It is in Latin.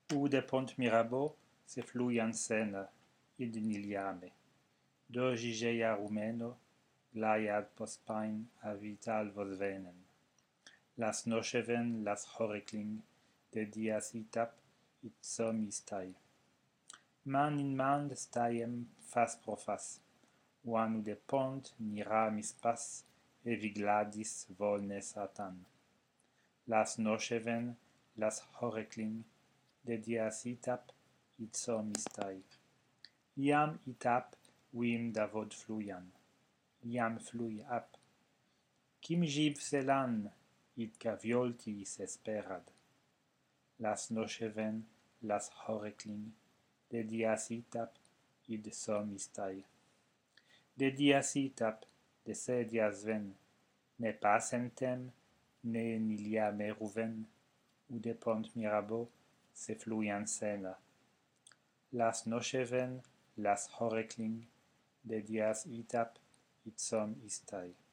ou de pont Mirabeau se fluian sena, id niliame. Dogigeia rumeno, glaiad pospain a vital vos venen. Las nocheven, las horekling, de dias itap, ipsom istai. Man in man staiem fas pro fas, oanu de pont nira mispas, e vigladis volnes atan. Las nocheven, las horekling, de dias itap, ipsom istai. Iam itap vim davod fluian, iam flui ap. Quim gib selan, id cavioltis esperad. Las nocheven, las horekling, de dias itap, id som istai. De dias itap, de se dias ven, ne pasentem, ne nilia meruven, u de pont Mirabeau, se fluian sena. Las nocheven, las horekling, de dias itap, ipsom istai.